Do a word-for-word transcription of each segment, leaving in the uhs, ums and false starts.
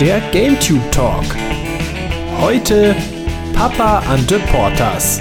der GameTube Talk. Heute Papa Ante Portas.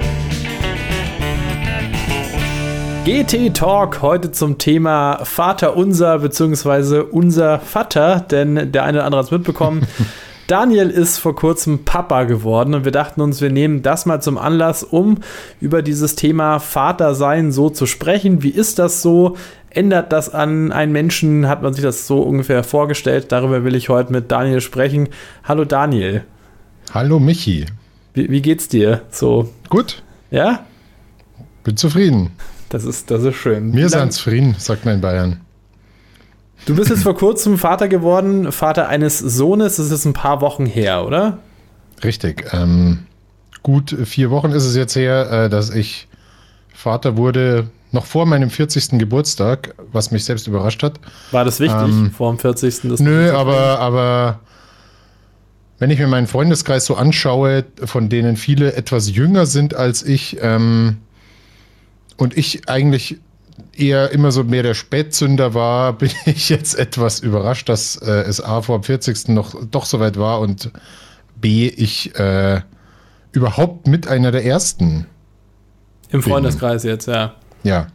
G T Talk heute zum Thema Vaterunser bzw. unser Vater, denn der eine oder andere hat es mitbekommen. Daniel ist vor kurzem Papa geworden und wir dachten uns, wir nehmen das mal zum Anlass, um über dieses Thema Vatersein so zu sprechen. Wie ist das so? Ändert das an einen Menschen? Hat man sich das so ungefähr vorgestellt? Darüber will ich heute mit Daniel sprechen. Hallo Daniel. Hallo Michi. Wie, wie geht's dir? So gut. Ja? Bin zufrieden. Das ist, das ist schön. Mir ist ans Frieden, sagt man in Bayern. Du bist jetzt vor kurzem Vater geworden, Vater eines Sohnes. Das ist ein paar Wochen her, oder? Richtig. Ähm, gut vier Wochen ist es jetzt her, äh, dass ich Vater wurde, noch vor meinem vierzigsten Geburtstag, was mich selbst überrascht hat. War das wichtig, ähm, vor dem vierzigsten? Das nö, aber, aber wenn ich mir meinen Freundeskreis so anschaue, von denen viele etwas jünger sind als ich, ähm, und ich eigentlich eher immer so mehr der Spätzünder war, bin ich jetzt etwas überrascht, dass äh, es A vor dem vierzigsten noch doch soweit war und B, ich äh, überhaupt mit einer der ersten im Freundeskreis bin. Jetzt, ja. Ja.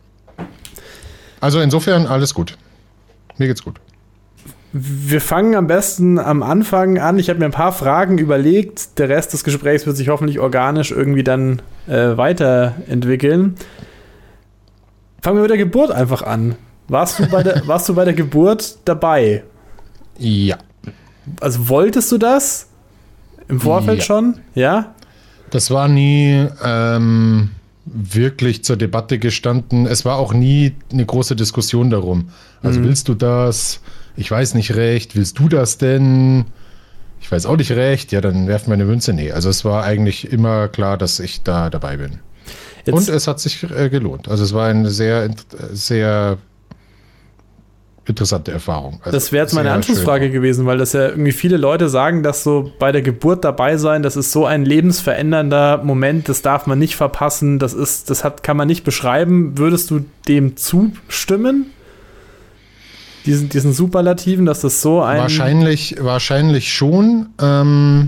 Also insofern alles gut. Mir geht's gut. Wir fangen am besten am Anfang an. Ich habe mir ein paar Fragen überlegt. Der Rest des Gesprächs wird sich hoffentlich organisch irgendwie dann äh, weiterentwickeln. Fangen wir mit der Geburt einfach an. Warst du bei der, warst du bei der Geburt dabei? Ja. Also wolltest du das? Im Vorfeld ja. schon? Ja? Das war nie ähm, wirklich zur Debatte gestanden. Es war auch nie eine große Diskussion darum. Also mhm. willst du das? Ich weiß nicht recht. Willst du das denn? Ich weiß auch nicht recht. Ja, dann werfen wir eine Münze. Nee, also es war eigentlich immer klar, dass ich da dabei bin. Jetzt, und es hat sich äh, gelohnt. Also es war eine sehr, sehr interessante Erfahrung. Also das wäre jetzt meine Anschlussfrage schön gewesen, weil das ja irgendwie viele Leute sagen, dass so bei der Geburt dabei sein, das ist so ein lebensverändernder Moment, das darf man nicht verpassen, das ist, das hat, kann man nicht beschreiben. Würdest du dem zustimmen? Diesen, diesen Superlativen, dass das so ein... Wahrscheinlich, wahrscheinlich schon. Ähm,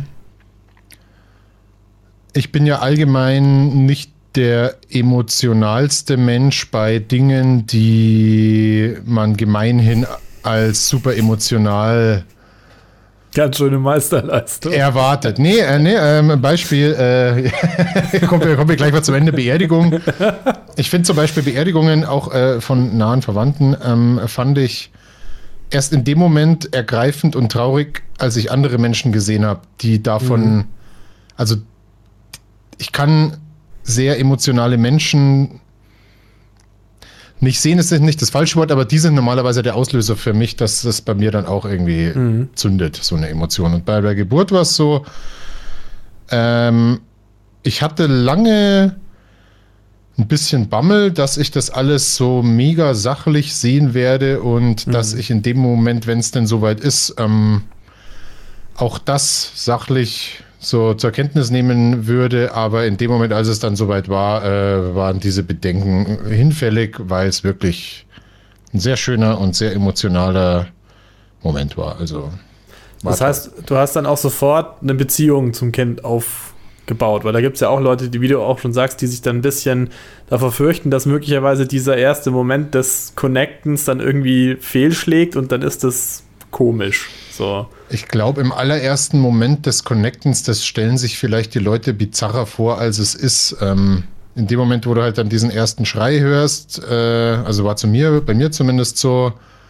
ich bin ja allgemein nicht der emotionalste Mensch bei Dingen, die man gemeinhin als super emotional ganz schöne Meisterleistung erwartet. Nee, äh, nee ähm, Beispiel, äh, kommen wir, kommen wir gleich mal zum Ende, Beerdigung. Ich finde zum Beispiel Beerdigungen auch äh, von nahen Verwandten, ähm, fand ich erst in dem Moment ergreifend und traurig, als ich andere Menschen gesehen habe, die davon, mhm. also ich kann sehr emotionale Menschen nicht sehen, ist nicht das falsche Wort, aber die sind normalerweise der Auslöser für mich, dass das bei mir dann auch irgendwie mhm. zündet, so eine Emotion. Und bei der Geburt war es so, ähm, ich hatte lange ein bisschen Bammel, dass ich das alles so mega sachlich sehen werde und mhm. dass ich in dem Moment, wenn es denn soweit ist, ähm, auch das sachlich so zur Kenntnis nehmen würde, aber in dem Moment, als es dann soweit war, äh, waren diese Bedenken hinfällig, weil es wirklich ein sehr schöner und sehr emotionaler Moment war. Also war das heißt, toll. Du hast dann auch sofort eine Beziehung zum Kind aufgebaut, weil da gibt es ja auch Leute, die, wie du auch schon sagst, die sich dann ein bisschen davor fürchten, dass möglicherweise dieser erste Moment des Connectens dann irgendwie fehlschlägt und dann ist das komisch. So. Ich glaube, im allerersten Moment des Connectens, das stellen sich vielleicht die Leute bizarrer vor, als es ist. Ähm, in dem Moment, wo du halt dann diesen ersten Schrei hörst, äh, also war zu mir, bei mir zumindest so,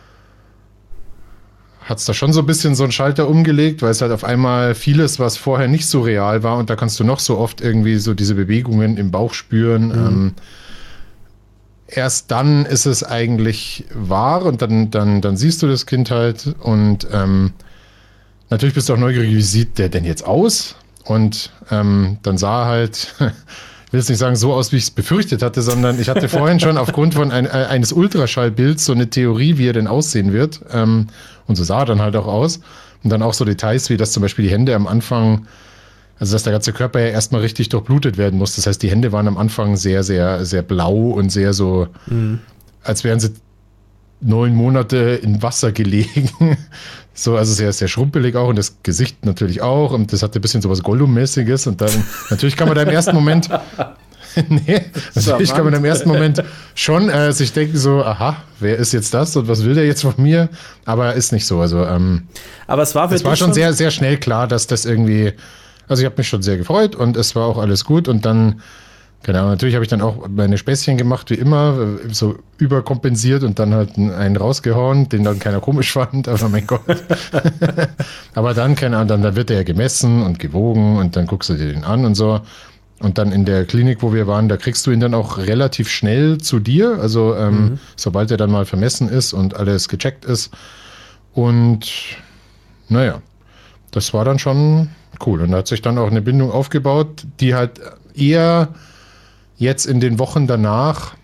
hat es da schon so ein bisschen so einen Schalter umgelegt, weil es halt auf einmal vieles, was vorher nicht so real war, und da kannst du noch so oft irgendwie so diese Bewegungen im Bauch spüren. Mhm. Ähm, erst dann ist es eigentlich wahr und dann, dann, dann siehst du das Kind halt und ähm, natürlich bist du auch neugierig, wie sieht der denn jetzt aus? Und ähm, dann sah er halt, ich will jetzt nicht sagen so aus, wie ich es befürchtet hatte, sondern ich hatte vorhin schon aufgrund von ein, eines Ultraschallbilds so eine Theorie, wie er denn aussehen wird. Ähm, und so sah er dann halt auch aus. Und dann auch so Details, wie dass zum Beispiel die Hände am Anfang, also dass der ganze Körper ja erstmal richtig durchblutet werden muss. Das heißt, die Hände waren am Anfang sehr, sehr, sehr blau und sehr so, mhm. als wären sie neun Monate in Wasser gelegen. So, also sehr, sehr schrumpelig auch und das Gesicht natürlich auch. Und das hatte ein bisschen sowas Gollum-mäßiges. Und dann, natürlich kann man da im ersten Moment, nee, natürlich kann man im ersten Moment schon äh, sich denken so, aha, wer ist jetzt das und was will der jetzt von mir? Aber ist nicht so. Also, ähm, aber es war für es war schon sehr, sehr schnell klar, dass das irgendwie, also ich habe mich schon sehr gefreut und es war auch alles gut und dann, genau, natürlich habe ich dann auch meine Späßchen gemacht, wie immer, so überkompensiert und dann halt einen rausgehauen, den dann keiner komisch fand, aber mein Gott. Aber dann, keine Ahnung, dann, dann wird der ja gemessen und gewogen und dann guckst du dir den an und so. Und dann in der Klinik, wo wir waren, da kriegst du ihn dann auch relativ schnell zu dir, also ähm, mhm. sobald er dann mal vermessen ist und alles gecheckt ist. Und naja, das war dann schon cool. Und da hat sich dann auch eine Bindung aufgebaut, die halt eher jetzt in den Wochen danach,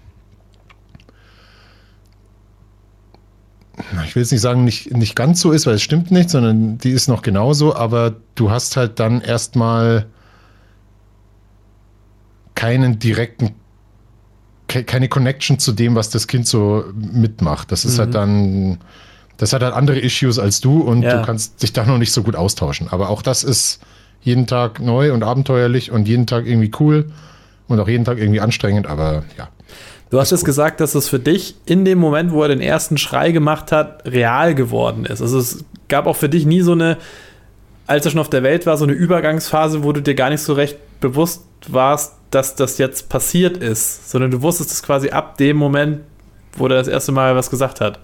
ich will jetzt nicht sagen, nicht, nicht ganz so ist, weil es stimmt nicht, sondern die ist noch genauso, aber du hast halt dann erstmal keinen direkten, keine Connection zu dem, was das Kind so mitmacht. Das ist mhm. halt dann, das hat halt andere Issues als du und ja. du kannst dich da noch nicht so gut austauschen. Aber auch das ist jeden Tag neu und abenteuerlich und jeden Tag irgendwie cool. Und auch jeden Tag irgendwie anstrengend, aber ja. Du hast es gesagt, dass es für dich in dem Moment, wo er den ersten Schrei gemacht hat, real geworden ist. Also es gab auch für dich nie so eine, als er schon auf der Welt war, so eine Übergangsphase, wo du dir gar nicht so recht bewusst warst, dass das jetzt passiert ist, sondern du wusstest es quasi ab dem Moment, wo er das erste Mal was gesagt hat.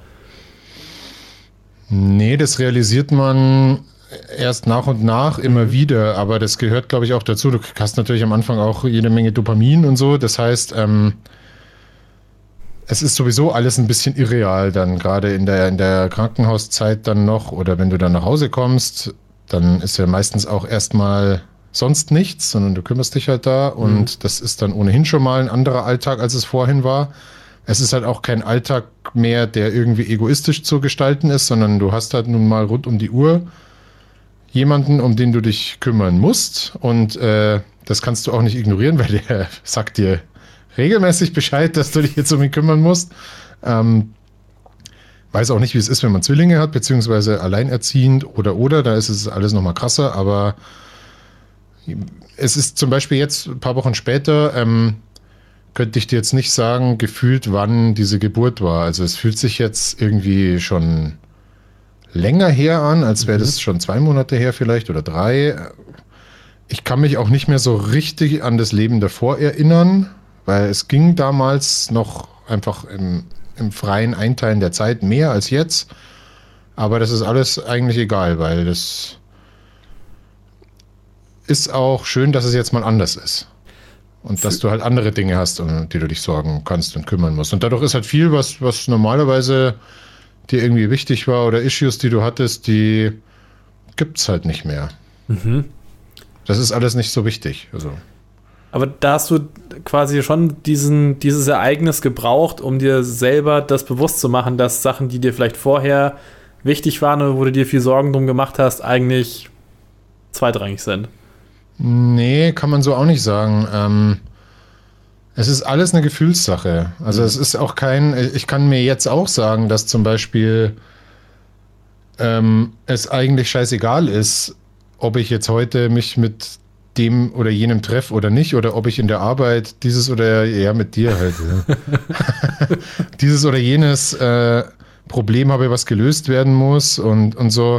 Nee, das realisiert man erst nach und nach immer wieder, aber das gehört, glaube ich, auch dazu. Du hast natürlich am Anfang auch jede Menge Dopamin und so. Das heißt, ähm, es ist sowieso alles ein bisschen irreal dann, gerade in der, in der Krankenhauszeit dann noch oder wenn du dann nach Hause kommst, dann ist ja meistens auch erstmal sonst nichts, sondern du kümmerst dich halt da und mhm. das ist dann ohnehin schon mal ein anderer Alltag, als es vorhin war. Es ist halt auch kein Alltag mehr, der irgendwie egoistisch zu gestalten ist, sondern du hast halt nun mal rund um die Uhr jemanden, um den du dich kümmern musst und äh, das kannst du auch nicht ignorieren, weil der sagt dir regelmäßig Bescheid, dass du dich jetzt um ihn kümmern musst. Ähm, weiß auch nicht, wie es ist, wenn man Zwillinge hat, beziehungsweise alleinerziehend oder oder, da ist es alles nochmal krasser, aber es ist zum Beispiel jetzt ein paar Wochen später, ähm, könnte ich dir jetzt nicht sagen, gefühlt, wann diese Geburt war. Also es fühlt sich jetzt irgendwie schon länger her an, als wäre das schon zwei Monate her vielleicht oder drei. Ich kann mich auch nicht mehr so richtig an das Leben davor erinnern, weil es ging damals noch einfach im, im freien Einteilen der Zeit mehr als jetzt. Aber das ist alles eigentlich egal, weil das ist auch schön, dass es jetzt mal anders ist. Und dass du halt andere Dinge hast, um die du dich sorgen kannst und kümmern musst. Und dadurch ist halt viel, was, was normalerweise dir irgendwie wichtig war oder Issues, die du hattest, die gibt's halt nicht mehr. Mhm. Das ist alles nicht so wichtig. Also. Aber da hast du quasi schon diesen, dieses Ereignis gebraucht, um dir selber das bewusst zu machen, dass Sachen, die dir vielleicht vorher wichtig waren oder wo du dir viel Sorgen drum gemacht hast, eigentlich zweitrangig sind. Nee, kann man so auch nicht sagen. Ähm, es ist alles eine Gefühlssache. Also mhm. es ist auch kein, ich kann mir jetzt auch sagen, dass zum Beispiel ähm, es eigentlich scheißegal ist, ob ich jetzt heute mich mit dem oder jenem treffe oder nicht, oder ob ich in der Arbeit dieses oder, ja, mit dir halt, ja. dieses oder jenes äh, Problem habe, was gelöst werden muss und, und so.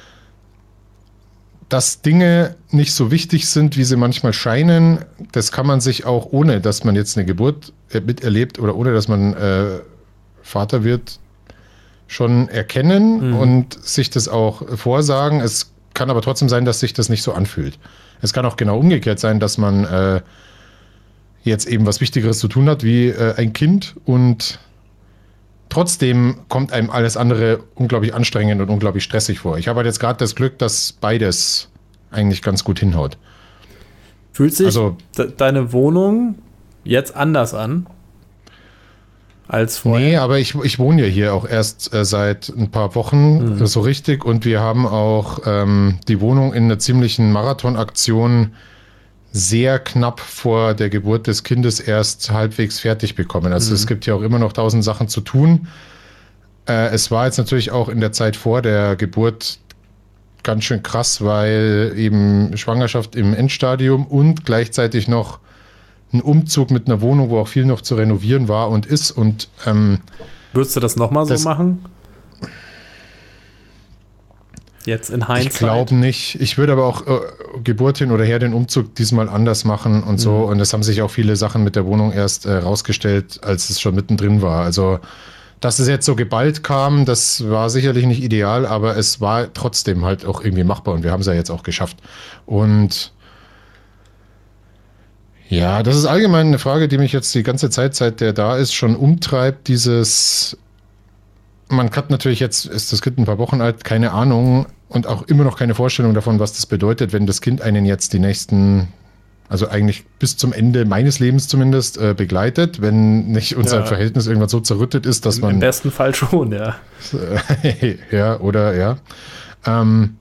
Dass Dinge nicht so wichtig sind, wie sie manchmal scheinen, das kann man sich auch, ohne dass man jetzt eine Geburt miterlebt oder ohne dass man äh, Vater wird, schon erkennen mhm. und sich das auch vorsagen. Es kann aber trotzdem sein, dass sich das nicht so anfühlt. Es kann auch genau umgekehrt sein, dass man äh, jetzt eben was Wichtigeres zu tun hat, wie äh, ein Kind, und trotzdem kommt einem alles andere unglaublich anstrengend und unglaublich stressig vor. Ich habe halt jetzt gerade das Glück, dass beides eigentlich ganz gut hinhaut. Fühlt sich also, de- deine Wohnung jetzt anders an als vorher? Nee, aber ich, ich wohne ja hier auch erst äh, seit ein paar Wochen mhm. so richtig, und wir haben auch ähm, die Wohnung in einer ziemlichen Marathonaktion sehr knapp vor der Geburt des Kindes erst halbwegs fertig bekommen. Also mhm. es gibt ja auch immer noch tausend Sachen zu tun. Äh, es war jetzt natürlich auch in der Zeit vor der Geburt ganz schön krass, weil eben Schwangerschaft im Endstadium und gleichzeitig noch ein Umzug mit einer Wohnung, wo auch viel noch zu renovieren war und ist. Und ähm, würdest du das nochmal so machen? Jetzt in Hindsight? Ich glaube nicht. Ich würde aber auch äh, Geburt hin oder her den Umzug diesmal anders machen und so. Mhm. Und es haben sich auch viele Sachen mit der Wohnung erst äh, rausgestellt, als es schon mittendrin war. Also, dass es jetzt so geballt kam, das war sicherlich nicht ideal, aber es war trotzdem halt auch irgendwie machbar und wir haben es ja jetzt auch geschafft. Und ja, das ist allgemein eine Frage, die mich jetzt die ganze Zeit, seit der da ist, schon umtreibt. Dieses, man hat natürlich jetzt, ist das Kind ein paar Wochen alt, keine Ahnung und auch immer noch keine Vorstellung davon, was das bedeutet, wenn das Kind einen jetzt die nächsten, also eigentlich bis zum Ende meines Lebens zumindest, äh, begleitet, wenn nicht unser ja. Verhältnis irgendwann so zerrüttet ist, dass Im, man... Im besten Fall schon, ja. ja, oder ja. Ähm,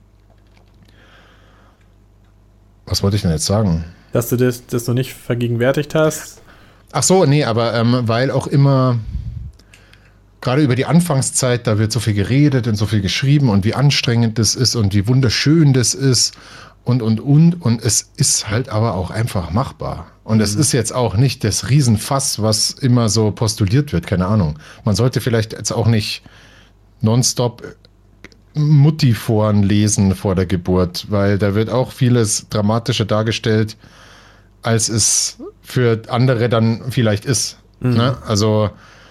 was wollte ich denn jetzt sagen? Dass du das, das noch nicht vergegenwärtigt hast? Ach so, nee, aber ähm, weil auch immer, gerade über die Anfangszeit, da wird so viel geredet und so viel geschrieben und wie anstrengend das ist und wie wunderschön das ist und, und, und. Und es ist halt aber auch einfach machbar. Und mhm. es ist jetzt auch nicht das Riesenfass, was immer so postuliert wird, keine Ahnung. Man sollte vielleicht jetzt auch nicht nonstop Mutti-Foren lesen vor der Geburt, weil da wird auch vieles dramatischer dargestellt, als es für andere dann vielleicht ist. Mhm. Ne? Also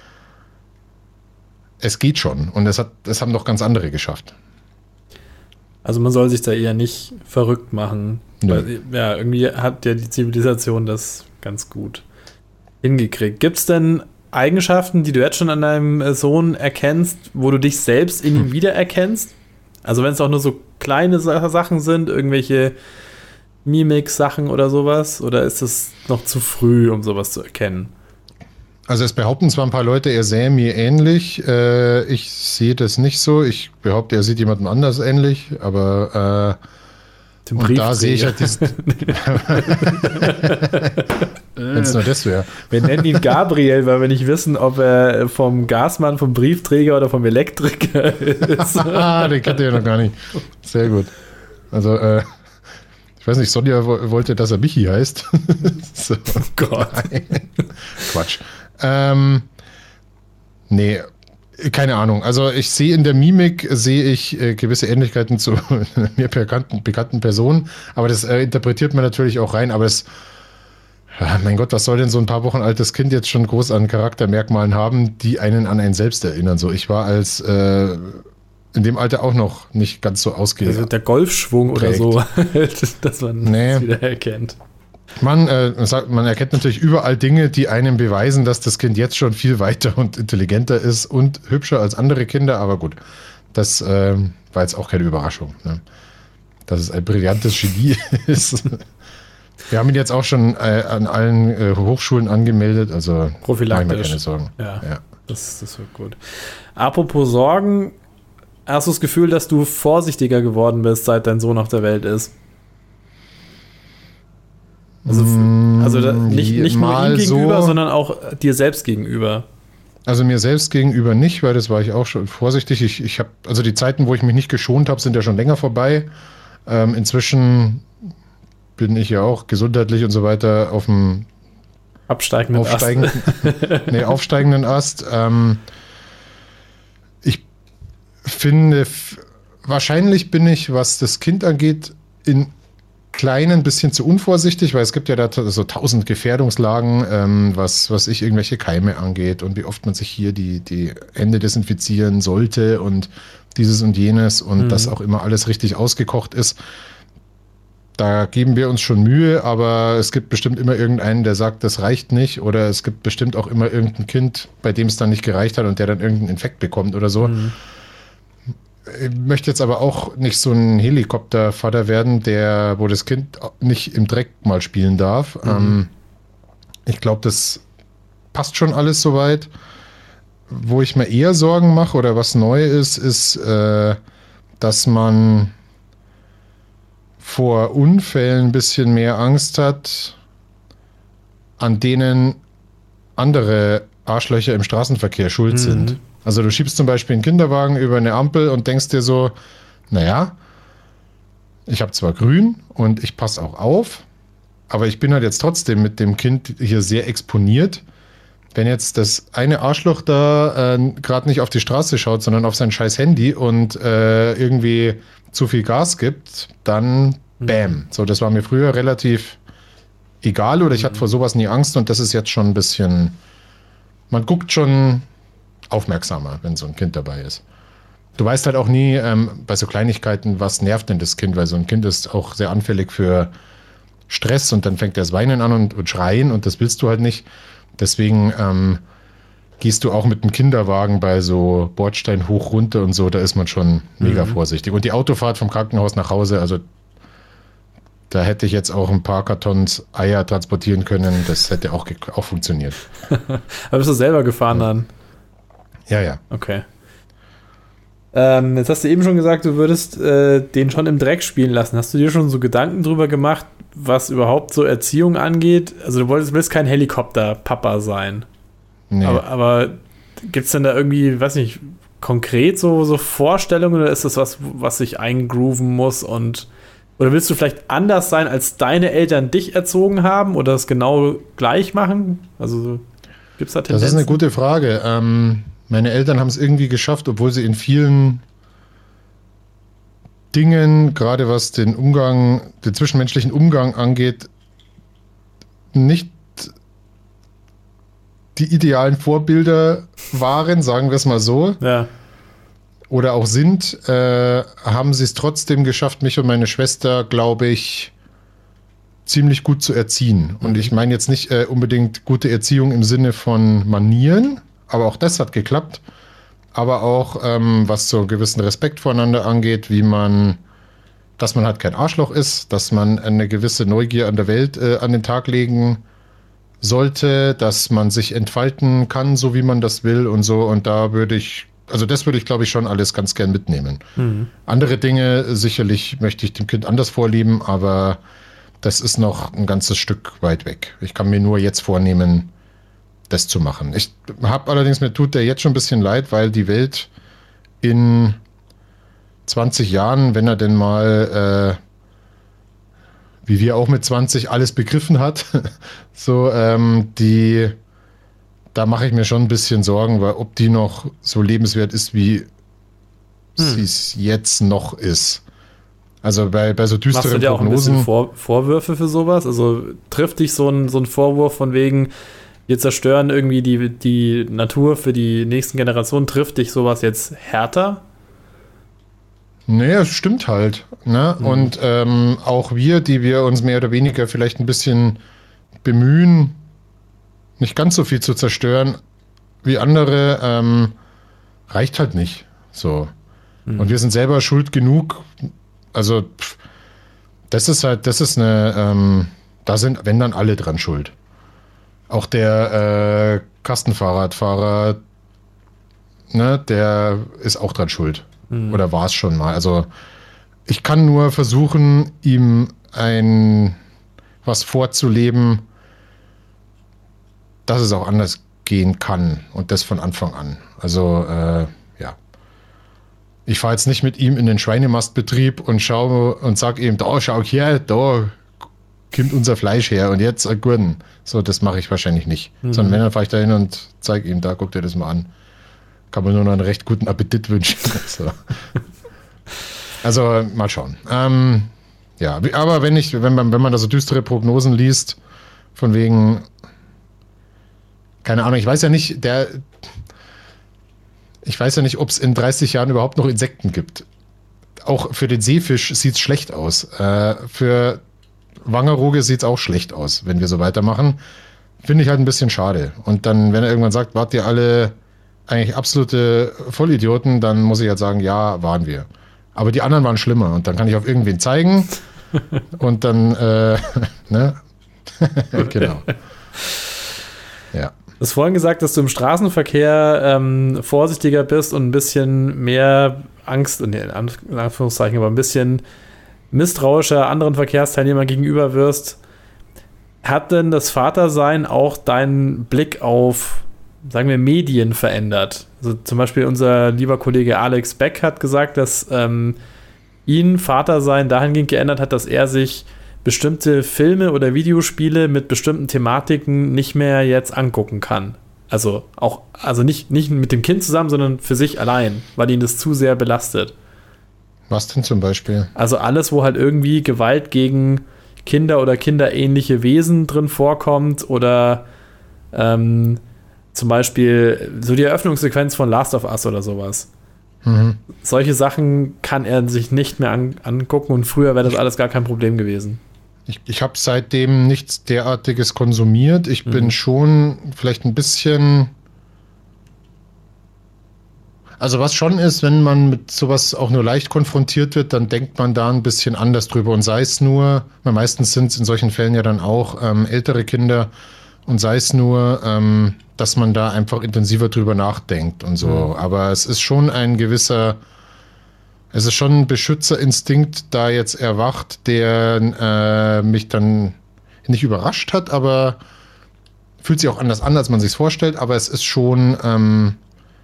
es geht schon und es hat, das haben doch ganz andere geschafft. Also man soll sich da eher nicht verrückt machen. Ja. Weil, ja, irgendwie hat ja die Zivilisation das ganz gut hingekriegt. Gibt es denn Eigenschaften, die du jetzt schon an deinem Sohn erkennst, wo du dich selbst in ihm wiedererkennst? Also wenn es auch nur so kleine Sachen sind, irgendwelche Mimik-Sachen oder sowas? Oder ist es noch zu früh, um sowas zu erkennen? Also es behaupten zwar ein paar Leute, er sähe mir ähnlich. Äh, ich sehe das nicht so. Ich behaupte, er sieht jemandem anders ähnlich. Aber äh, und da sehe ich halt diesen... Wenn es nur das wäre. Wir nennen ihn Gabriel, weil wir nicht wissen, ob er vom Gasmann, vom Briefträger oder vom Elektriker ist. Ah, den kennt ihr ja noch gar nicht. Sehr gut. Also, äh, ich weiß nicht, Sonja wollte, dass er Michi heißt. So. Oh Gott. Quatsch. Ähm, nee, keine Ahnung. Also ich sehe in der Mimik, sehe ich äh, gewisse Ähnlichkeiten zu mir bekannten, bekannten Personen, aber das äh, interpretiert man natürlich auch rein, aber das, ja, mein Gott, was soll denn so ein paar Wochen altes Kind jetzt schon groß an Charaktermerkmalen haben, die einen an einen selbst erinnern? So, ich war als äh, in dem Alter auch noch nicht ganz so ausgeprägt. Also der Golfschwung oder so, dass man nee. das wieder erkennt. Man, äh, sagt, man erkennt natürlich überall Dinge, die einem beweisen, dass das Kind jetzt schon viel weiter und intelligenter ist und hübscher als andere Kinder, aber gut, das äh, war jetzt auch keine Überraschung, ne? Dass es ein brillantes Genie ist. Wir haben ihn jetzt auch schon äh, an allen äh, Hochschulen angemeldet, also prophylaktisch. Mache ich mir keine Sorgen. Ja, ja. Das, das wird gut. Apropos Sorgen, hast du das Gefühl, dass du vorsichtiger geworden bist, seit dein Sohn auf der Welt ist? Also, also da, nicht, nicht nur ihm gegenüber, so, sondern auch dir selbst gegenüber. Also mir selbst gegenüber nicht, weil das war ich auch schon vorsichtig. Ich, ich habe, also die Zeiten, wo ich mich nicht geschont habe, sind ja schon länger vorbei. Ähm, inzwischen bin ich ja auch gesundheitlich und so weiter auf dem absteigenden aufsteigenden, Ast. nee, aufsteigenden Ast. Ähm, ich finde, wahrscheinlich bin ich, was das Kind angeht, in kleinen bisschen zu unvorsichtig, weil es gibt ja da so tausend Gefährdungslagen, ähm, was, was ich irgendwelche Keime angeht und wie oft man sich hier die, die Hände desinfizieren sollte und dieses und jenes und mhm. dass auch immer alles richtig ausgekocht ist. Da geben wir uns schon Mühe, aber es gibt bestimmt immer irgendeinen, der sagt, das reicht nicht, oder es gibt bestimmt auch immer irgendein Kind, bei dem es dann nicht gereicht hat und der dann irgendeinen Infekt bekommt oder so. Mhm. Ich möchte jetzt aber auch nicht so ein Helikoptervater werden, der, wo das Kind nicht im Dreck mal spielen darf. Mhm. Ähm, ich glaube, das passt schon alles soweit. Wo ich mir eher Sorgen mache oder was neu ist, ist, äh, dass man vor Unfällen ein bisschen mehr Angst hat, an denen andere Arschlöcher im Straßenverkehr schuld mhm. sind. Also du schiebst zum Beispiel einen Kinderwagen über eine Ampel und denkst dir so, naja, ich habe zwar grün und ich passe auch auf, aber ich bin halt jetzt trotzdem mit dem Kind hier sehr exponiert. Wenn jetzt das eine Arschloch da äh, gerade nicht auf die Straße schaut, sondern auf sein scheiß Handy und äh, irgendwie zu viel Gas gibt, dann bam. So, das war mir früher relativ egal oder ich hatte vor sowas nie Angst und das ist jetzt schon ein bisschen, man guckt schon aufmerksamer, wenn so ein Kind dabei ist. Du weißt halt auch nie ähm, bei so Kleinigkeiten, was nervt denn das Kind, weil so ein Kind ist auch sehr anfällig für Stress und dann fängt er das Weinen an und, und schreien und das willst du halt nicht. Deswegen ähm, gehst du auch mit dem Kinderwagen bei so Bordstein hoch runter und so, da ist man schon mega mhm. vorsichtig. Und die Autofahrt vom Krankenhaus nach Hause, also da hätte ich jetzt auch ein paar Kartons Eier transportieren können, das hätte auch, auch funktioniert. Aber bist du selber gefahren ja. dann? Ja, ja. Okay. Ähm, jetzt hast du eben schon gesagt, du würdest äh, den schon im Dreck spielen lassen. Hast du dir schon so Gedanken drüber gemacht, was überhaupt so Erziehung angeht? Also du wolltest, willst kein Helikopter-Papa sein. Nee. Aber, aber gibt es denn da irgendwie, weiß nicht, konkret so, so Vorstellungen oder ist das was, was sich eingrooven muss und oder willst du vielleicht anders sein, als deine Eltern dich erzogen haben oder das genau gleich machen? Also gibt es da Tendenzen? Das ist eine gute Frage. Ähm, meine Eltern haben es irgendwie geschafft, obwohl sie in vielen Dingen, gerade was den Umgang, den zwischenmenschlichen Umgang angeht, nicht die idealen Vorbilder waren, sagen wir es mal so. Ja. Oder auch sind, äh, haben sie es trotzdem geschafft, mich und meine Schwester, glaube ich, ziemlich gut zu erziehen. Und ich meine jetzt nicht äh, unbedingt gute Erziehung im Sinne von Manieren, aber auch das hat geklappt. Aber auch, ähm, was so gewissen Respekt voreinander angeht, wie man, dass man halt kein Arschloch ist, dass man eine gewisse Neugier an der Welt äh, an den Tag legen sollte, dass man sich entfalten kann, so wie man das will und so. Und da würde ich Also das würde ich, glaube ich, schon alles ganz gern mitnehmen. Mhm. Andere Dinge sicherlich möchte ich dem Kind anders vorleben, aber das ist noch ein ganzes Stück weit weg. Ich kann mir nur jetzt vornehmen, das zu machen. Ich habe allerdings, mir tut der jetzt schon ein bisschen leid, weil die Welt in zwanzig Jahren, wenn er denn mal, äh, wie wir auch mit zwanzig, alles begriffen hat, so ähm, die... Da mache ich mir schon ein bisschen Sorgen, weil ob die noch so lebenswert ist, wie hm. sie es jetzt noch ist. Also bei, bei so düsteren Prognosen. Machst du dir auch ein bisschen Vor- Vorwürfe für sowas? Also trifft dich so ein, so ein Vorwurf von wegen, wir zerstören irgendwie die, die Natur für die nächsten Generationen, trifft dich sowas jetzt härter? Nee, es stimmt halt. Ne? Hm. Und ähm, auch wir, die wir uns mehr oder weniger vielleicht ein bisschen bemühen, nicht ganz so viel zu zerstören wie andere, ähm, reicht halt nicht. So. Mhm. Und wir sind selber schuld genug. Also, pff, das ist halt, das ist eine, ähm, da sind, wenn dann alle dran schuld. Auch der äh, Kastenfahrradfahrer, ne, der ist auch dran schuld. Mhm. Oder war es schon mal. Also, ich kann nur versuchen, ihm ein was vorzuleben, dass es auch anders gehen kann und das von Anfang an. Also, äh, ja. Ich fahre jetzt nicht mit ihm in den Schweinemastbetrieb und schaue und sage ihm, da schau her, da kommt unser Fleisch her und jetzt ein Gurken. So, das mache ich wahrscheinlich nicht. Mhm. Sondern wenn, dann fahre ich da hin und zeige ihm, da guck dir das mal an. Kann man nur noch einen recht guten Appetit wünschen. So. Also, mal schauen. Ähm, ja, aber wenn ich, wenn man, wenn man da so düstere Prognosen liest, von wegen, keine Ahnung, ich weiß ja nicht, der, ich weiß ja nicht, ob es in dreißig Jahren überhaupt noch Insekten gibt. Auch für den Seefisch sieht es schlecht aus. Äh, für Wangerooge sieht es auch schlecht aus, wenn wir so weitermachen. Finde ich halt ein bisschen schade. Und dann, wenn er irgendwann sagt, wart ihr alle eigentlich absolute Vollidioten, dann muss ich halt sagen, ja, waren wir. Aber die anderen waren schlimmer. Und dann kann ich auf irgendwen zeigen. Und dann, äh, ne? Genau. Ja. Du hast vorhin gesagt, dass du im Straßenverkehr ähm, vorsichtiger bist und ein bisschen mehr Angst, in Anführungszeichen, aber ein bisschen misstrauischer anderen Verkehrsteilnehmern gegenüber wirst. Hat denn das Vatersein auch deinen Blick auf sagen wir, Medien verändert. Also zum Beispiel unser lieber Kollege Alex Beck hat gesagt, dass ähm, ihn Vatersein dahingehend geändert hat, dass er sich bestimmte Filme oder Videospiele mit bestimmten Thematiken nicht mehr jetzt angucken kann. Also auch, also nicht, nicht mit dem Kind zusammen, sondern für sich allein, weil ihn das zu sehr belastet. Was denn zum Beispiel? Also alles, wo halt irgendwie Gewalt gegen Kinder oder kinderähnliche Wesen drin vorkommt oder ähm, zum Beispiel so die Eröffnungssequenz von Last of Us oder sowas. Mhm. Solche Sachen kann er sich nicht mehr an, angucken und früher wäre das alles gar kein Problem gewesen. Ich, ich habe seitdem nichts derartiges konsumiert. Ich mhm. bin schon vielleicht ein bisschen... Also was schon ist, wenn man mit sowas auch nur leicht konfrontiert wird, dann denkt man da ein bisschen anders drüber. Und sei es nur, weil meistens sind es in solchen Fällen ja dann auch ähm, ältere Kinder, und sei es nur, ähm, dass man da einfach intensiver drüber nachdenkt und so. Mhm. Aber es ist schon ein gewisser, es ist schon ein Beschützerinstinkt da jetzt erwacht, der äh, mich dann nicht überrascht hat, aber fühlt sich auch anders an, als man sich vorstellt. Aber es ist schon... Ähm,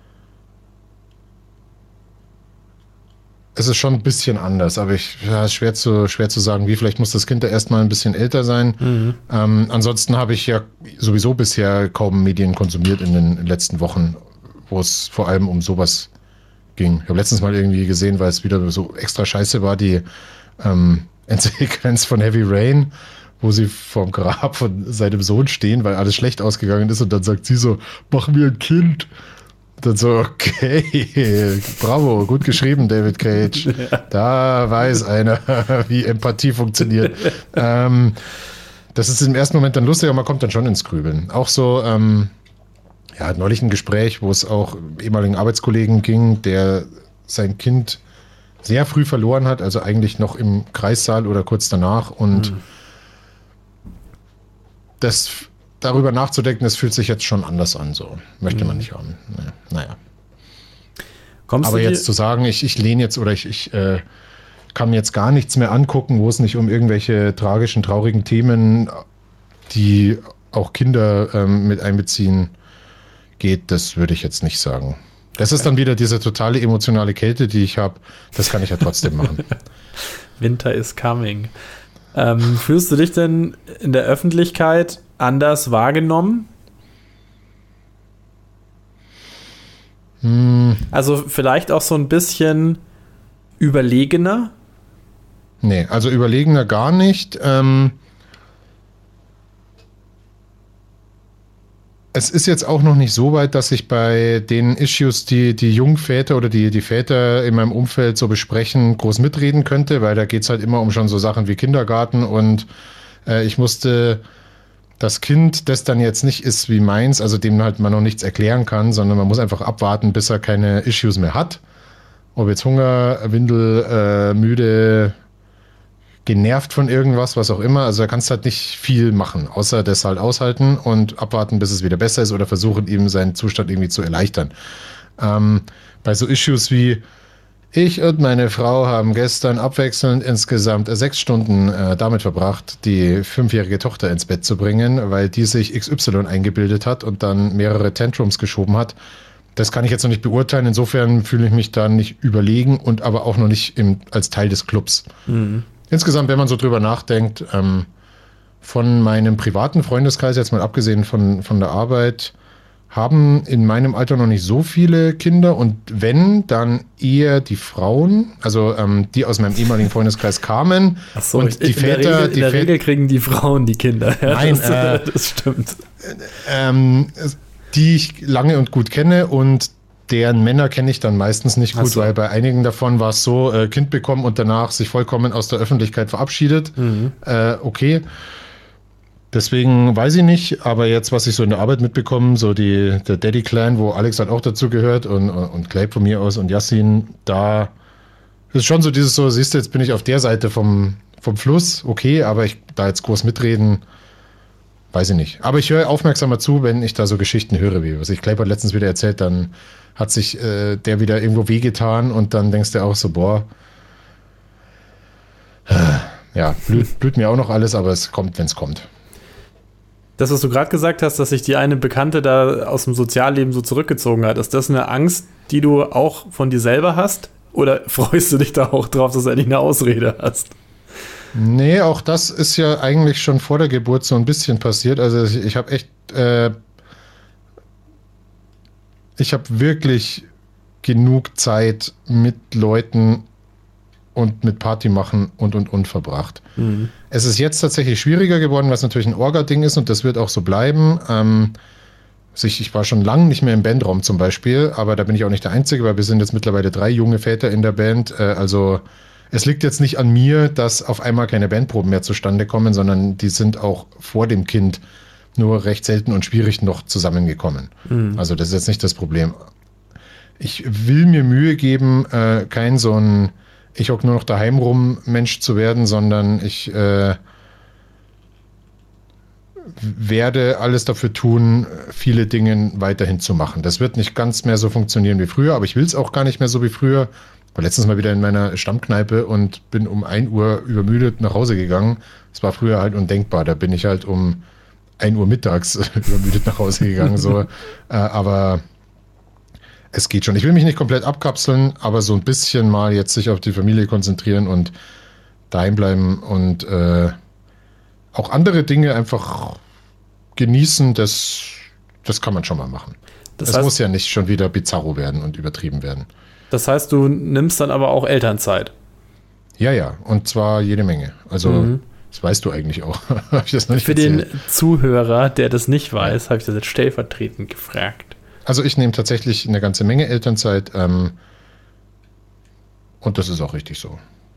Es ist schon ein bisschen anders, aber ich, ja, ist schwer zu, schwer zu sagen, wie. Vielleicht muss das Kind da erstmal ein bisschen älter sein. Mhm. Ähm, ansonsten habe ich ja sowieso bisher kaum Medien konsumiert in den letzten Wochen, wo es vor allem um sowas ging. Ich habe letztens mal irgendwie gesehen, weil es wieder so extra scheiße war, die ähm, Endsequenz von Heavy Rain, wo sie vorm Grab von seinem Sohn stehen, weil alles schlecht ausgegangen ist, und dann sagt sie so, mach mir ein Kind. Dann so, okay, bravo, gut geschrieben, David Cage. Ja. Da weiß einer, wie Empathie funktioniert. ähm, das ist im ersten Moment dann lustig, aber man kommt dann schon ins Grübeln. Auch so, ähm, ja, neulich ein Gespräch, wo es auch ehemaligen Arbeitskollegen ging, der sein Kind sehr früh verloren hat, also eigentlich noch im Kreissaal oder kurz danach. Und mhm. das... darüber nachzudenken, das fühlt sich jetzt schon anders an, so. Möchte man nicht haben. Naja. Kommst Aber jetzt zu sagen, ich, ich lehne jetzt oder ich, ich äh, kann mir jetzt gar nichts mehr angucken, wo es nicht um irgendwelche tragischen, traurigen Themen, die auch Kinder ähm, mit einbeziehen, geht, das würde ich jetzt nicht sagen. Das okay. ist dann wieder diese totale emotionale Kälte, die ich habe. Das kann ich ja trotzdem machen. Winter is coming. Ähm, fühlst du dich denn in der Öffentlichkeit anders wahrgenommen? Hm. Also vielleicht auch so ein bisschen überlegener? Nee, also überlegener gar nicht. Ähm, es ist jetzt auch noch nicht so weit, dass ich bei den Issues, die die Jungväter oder die, die Väter in meinem Umfeld so besprechen, groß mitreden könnte, weil da geht es halt immer um schon so Sachen wie Kindergarten, und äh, ich musste das Kind, das dann jetzt nicht ist wie meins, also dem halt man noch nichts erklären kann, sondern man muss einfach abwarten, bis er keine Issues mehr hat. Ob jetzt Hunger, Windel, äh, müde, genervt von irgendwas, was auch immer. Also da kannst du halt nicht viel machen, außer das halt aushalten und abwarten, bis es wieder besser ist, oder versuchen, ihm seinen Zustand irgendwie zu erleichtern. Ähm, bei so Issues wie ich und meine Frau haben gestern abwechselnd insgesamt sechs Stunden äh, damit verbracht, die fünfjährige Tochter ins Bett zu bringen, weil die sich X Y eingebildet hat und dann mehrere Tantrums geschoben hat. Das kann ich jetzt noch nicht beurteilen. Insofern fühle ich mich da nicht überlegen und aber auch noch nicht im, als Teil des Clubs. Mhm. Insgesamt, wenn man so drüber nachdenkt, ähm, von meinem privaten Freundeskreis, jetzt mal abgesehen von, von der Arbeit, haben in meinem Alter noch nicht so viele Kinder, und wenn, dann eher die Frauen, also ähm, die aus meinem ehemaligen Freundeskreis kamen. Ach so, und die in Väter, der, Regel, in die der Väter, Regel kriegen die Frauen die Kinder. Ja, nein, das, äh, das stimmt. Ähm, die ich lange und gut kenne, und deren Männer kenne ich dann meistens nicht gut, so. Weil bei einigen davon war es so, äh, Kind bekommen und danach sich vollkommen aus der Öffentlichkeit verabschiedet. Mhm. Äh, okay. Deswegen weiß ich nicht, aber jetzt, was ich so in der Arbeit mitbekomme, so die, der Daddy-Clan, wo Alex halt auch dazu gehört, und, und Clay von mir aus und Yassin, da ist schon so dieses so, siehst du, jetzt bin ich auf der Seite vom, vom Fluss, okay, aber ich da jetzt groß mitreden, weiß ich nicht. Aber ich höre aufmerksamer zu, wenn ich da so Geschichten höre, wie was ich Clay hat letztens wieder erzählt, dann hat sich äh, der wieder irgendwo wehgetan, und dann denkst du auch so, boah, ja, blüht, blüht mir auch noch alles, aber es kommt, wenn es kommt. Das, was du gerade gesagt hast, dass sich die eine Bekannte da aus dem Sozialleben so zurückgezogen hat, ist das eine Angst, die du auch von dir selber hast? Oder freust du dich da auch drauf, dass du endlich eine Ausrede hast? Nee, auch das ist ja eigentlich schon vor der Geburt so ein bisschen passiert. Also ich, ich habe echt, äh, ich habe wirklich genug Zeit mit Leuten und mit Party machen und und und verbracht. Mhm. Es ist jetzt tatsächlich schwieriger geworden, was natürlich ein Orga-Ding ist und das wird auch so bleiben. Ähm, ich, ich war schon lange nicht mehr im Bandraum zum Beispiel, aber da bin ich auch nicht der Einzige, weil wir sind jetzt mittlerweile drei junge Väter in der Band. Äh, also es liegt jetzt nicht an mir, dass auf einmal keine Bandproben mehr zustande kommen, sondern die sind auch vor dem Kind nur recht selten und schwierig noch zusammengekommen. Mhm. Also das ist jetzt nicht das Problem. Ich will mir Mühe geben, äh, kein so ein ich hock nur noch daheim rum Mensch zu werden, sondern ich äh, werde alles dafür tun, viele Dinge weiterhin zu machen. Das wird nicht ganz mehr so funktionieren wie früher, aber ich will es auch gar nicht mehr so wie früher. Ich war letztens mal wieder in meiner Stammkneipe und bin um ein Uhr übermüdet nach Hause gegangen. Das war früher halt undenkbar. Da bin ich halt um ein Uhr mittags übermüdet nach Hause gegangen. So. äh, aber es geht schon. Ich will mich nicht komplett abkapseln, aber so ein bisschen mal jetzt sich auf die Familie konzentrieren und daheim bleiben und äh, auch andere Dinge einfach genießen, das, das kann man schon mal machen. Das es heißt, muss ja nicht schon wieder bizarro werden und übertrieben werden. Das heißt, du nimmst dann aber auch Elternzeit? Ja, ja, und zwar jede Menge. Also mhm. das weißt du eigentlich auch. Hab ich das noch nicht Für erzählt. Den Zuhörer, der das nicht weiß, habe ich das jetzt stellvertretend gefragt. Also ich nehme tatsächlich eine ganze Menge Elternzeit ähm, und das ist auch richtig so.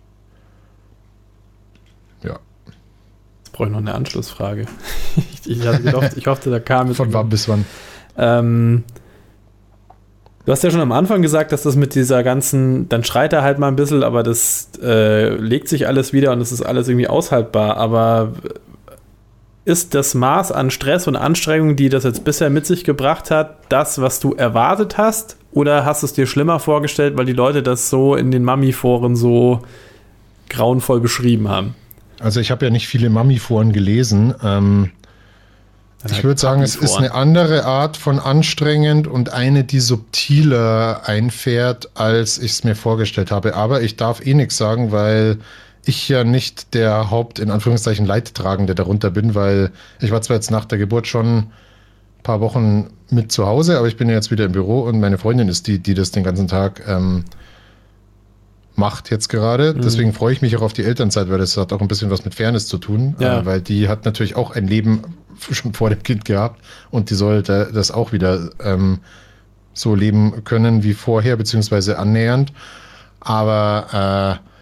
Ja. Jetzt brauche ich noch eine Anschlussfrage. ich, ich, hatte gedacht, ich hoffte, da kam es. Von wann bis wann? Ähm, du hast ja schon am Anfang gesagt, dass das mit dieser ganzen, dann schreit er halt mal ein bisschen, aber das äh, legt sich alles wieder und es ist alles irgendwie aushaltbar, aber ist das Maß an Stress und Anstrengung, die das jetzt bisher mit sich gebracht hat, das, was du erwartet hast? Oder hast du es dir schlimmer vorgestellt, weil die Leute das so in den Mami-Foren so grauenvoll beschrieben haben? Also ich habe ja nicht viele Mami-Foren gelesen. Ähm, ich würde sagen, es ist eine andere Art von anstrengend und eine, die subtiler einfährt, als ich es mir vorgestellt habe. Aber ich darf eh nichts sagen, weil ich ja nicht der Haupt, in Anführungszeichen, Leidtragende darunter bin, weil ich war zwar jetzt nach der Geburt schon ein paar Wochen mit zu Hause, aber ich bin ja jetzt wieder im Büro und meine Freundin ist die, die das den ganzen Tag ähm, macht jetzt gerade. Mhm. Deswegen freue ich mich auch auf die Elternzeit, weil das hat auch ein bisschen was mit Fairness zu tun, ja. äh, weil die hat natürlich auch ein Leben schon vor dem Kind gehabt und die sollte das auch wieder ähm, so leben können wie vorher, beziehungsweise annähernd. Aber äh,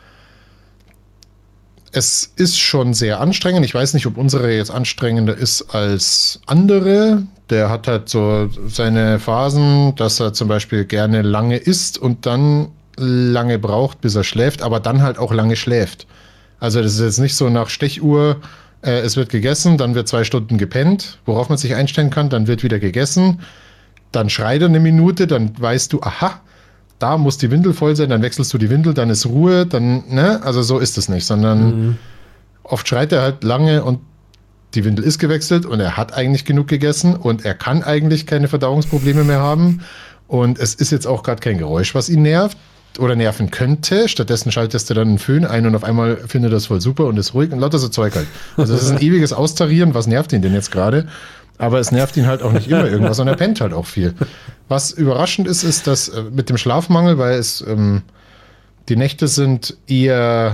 es ist schon sehr anstrengend. Ich weiß nicht, ob unsere jetzt anstrengender ist als andere. Der hat halt so seine Phasen, dass er zum Beispiel gerne lange isst und dann lange braucht, bis er schläft, aber dann halt auch lange schläft. Also das ist jetzt nicht so nach Stechuhr, äh, es wird gegessen, dann wird zwei Stunden gepennt, worauf man sich einstellen kann, dann wird wieder gegessen, dann schreit er eine Minute, dann weißt du, aha, da muss die Windel voll sein, dann wechselst du die Windel, dann ist Ruhe, dann, ne, also so ist es nicht, sondern mhm. oft schreit er halt lange und die Windel ist gewechselt und er hat eigentlich genug gegessen und er kann eigentlich keine Verdauungsprobleme mehr haben und es ist jetzt auch gerade kein Geräusch, was ihn nervt oder nerven könnte. Stattdessen schaltest du dann einen Föhn ein und auf einmal findet er das voll super und ist ruhig und lauter so Zeug halt. Also das ist ein ewiges Austarieren, was nervt ihn denn jetzt gerade? Aber es nervt ihn halt auch nicht immer irgendwas und er pennt halt auch viel. Was überraschend ist, ist, dass äh, mit dem Schlafmangel, weil es ähm, die Nächte sind eher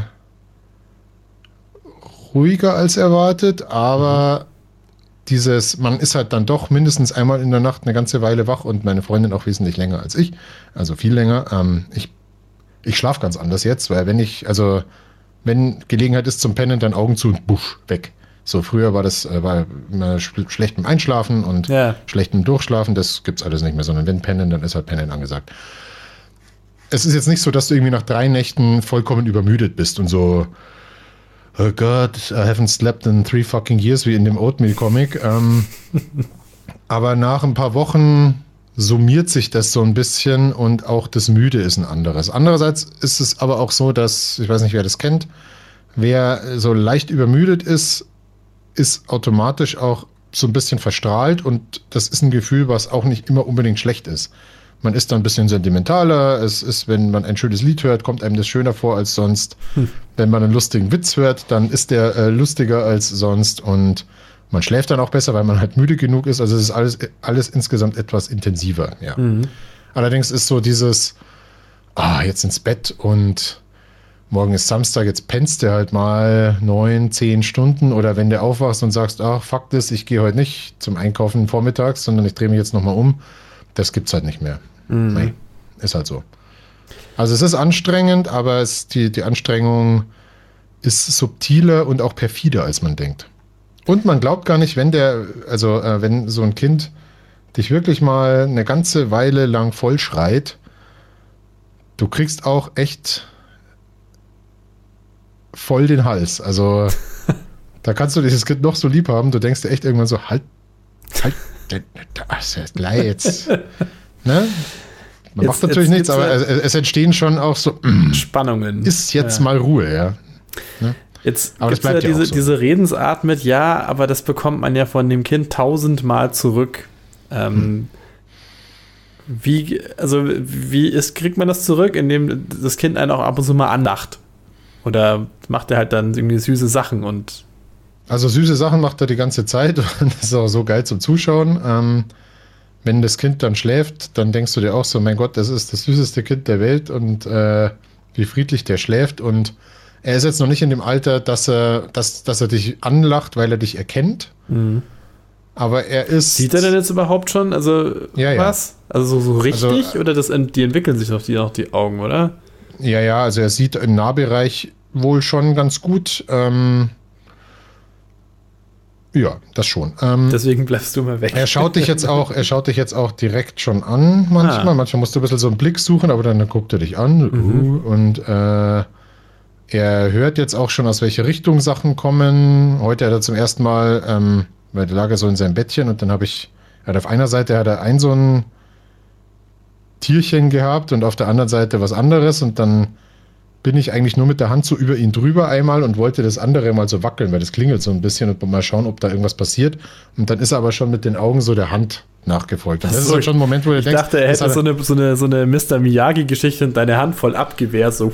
ruhiger als erwartet, aber mhm. dieses, man ist halt dann doch mindestens einmal in der Nacht eine ganze Weile wach und meine Freundin auch wesentlich länger als ich, also viel länger. Ähm, ich ich schlafe ganz anders jetzt, weil wenn ich, also wenn Gelegenheit ist zum Pennen, dann Augen zu und busch, weg. So, früher war das äh, war immer sch- schlecht im Einschlafen und ja. schlecht im Durchschlafen, das gibt's alles nicht mehr, sondern wenn Pennen, dann ist halt Pennen angesagt. Es ist jetzt nicht so, dass du irgendwie nach drei Nächten vollkommen übermüdet bist und so, oh Gott, I haven't slept in three fucking years, wie in dem Oatmeal-Comic. Ähm, aber nach ein paar Wochen summiert sich das so ein bisschen und auch das Müde ist ein anderes. Andererseits ist es aber auch so, dass, ich weiß nicht, wer das kennt, wer so leicht übermüdet ist, ist automatisch auch so ein bisschen verstrahlt und das ist ein Gefühl, was auch nicht immer unbedingt schlecht ist. Man ist dann ein bisschen sentimentaler. Es ist, wenn man ein schönes Lied hört, kommt einem das schöner vor als sonst. Hm. Wenn man einen lustigen Witz hört, dann ist der äh, lustiger als sonst und man schläft dann auch besser, weil man halt müde genug ist. Also es ist alles, alles insgesamt etwas intensiver. Ja. Mhm. Allerdings ist so dieses, ah, jetzt ins Bett und morgen ist Samstag, jetzt pennst du halt mal neun, zehn Stunden oder wenn du aufwachst und sagst, ach, fuck das, ich gehe heute nicht zum Einkaufen vormittags, sondern ich drehe mich jetzt nochmal um. Das gibt's halt nicht mehr. Mhm. Nee, ist halt so. Also es ist anstrengend, aber es, die, die Anstrengung ist subtiler und auch perfider, als man denkt. Und man glaubt gar nicht, wenn der, also äh, wenn so ein Kind dich wirklich mal eine ganze Weile lang voll schreit, du kriegst auch echt voll den Hals. Also da kannst du dieses Kind noch so lieb haben, du denkst dir echt irgendwann so, halt, halt, das ist gleich jetzt. Ne? Man jetzt, macht natürlich nichts, aber es, es entstehen schon auch so mm, Spannungen. Ist jetzt ja. mal Ruhe, ja. Ne? Jetzt gibt es ja diese, so. diese Redensart mit, ja, aber das bekommt man ja von dem Kind tausendmal zurück. Ähm, hm. Wie, also, wie ist, kriegt man das zurück, indem das Kind einen auch ab und zu mal anlacht? Oder macht er halt dann irgendwie süße Sachen und. Also, süße Sachen macht er die ganze Zeit und das ist auch so geil zum Zuschauen. Ähm, wenn das Kind dann schläft, dann denkst du dir auch so, mein Gott, das ist das süßeste Kind der Welt und äh, wie friedlich der schläft und er ist jetzt noch nicht in dem Alter, dass er, dass, dass er dich anlacht, weil er dich erkennt. Mhm. Aber er ist. Sieht er denn jetzt überhaupt schon? Also, ja, was? Ja. Also, so, so richtig? Also, oder das, die entwickeln sich doch die, auch die Augen, oder? Ja, ja, also er sieht im Nahbereich wohl schon ganz gut. Ähm, ja, das schon. Ähm, Deswegen bleibst du mal weg. Er schaut dich jetzt auch, er schaut dich jetzt auch direkt schon an manchmal. Ah. Manchmal musst du ein bisschen so einen Blick suchen, aber dann guckt er dich an. Mhm. Und äh, er hört jetzt auch schon, aus welche Richtung Sachen kommen. Heute hat er zum ersten Mal, ähm, weil der lag er so in seinem Bettchen und dann habe ich, er hat auf einer Seite hat er ein so ein Tierchen gehabt und auf der anderen Seite was anderes und dann bin ich eigentlich nur mit der Hand so über ihn drüber einmal und wollte das andere mal so wackeln, weil das klingelt so ein bisschen und mal schauen, ob da irgendwas passiert. Und dann ist er aber schon mit den Augen so der Hand nachgefolgt. Das, das ist so, schon ein Moment, wo du ich denkst... Ich dachte, er hätte so eine, so eine, so eine Mister Miyagi-Geschichte und deine Hand voll abgewehrt, so.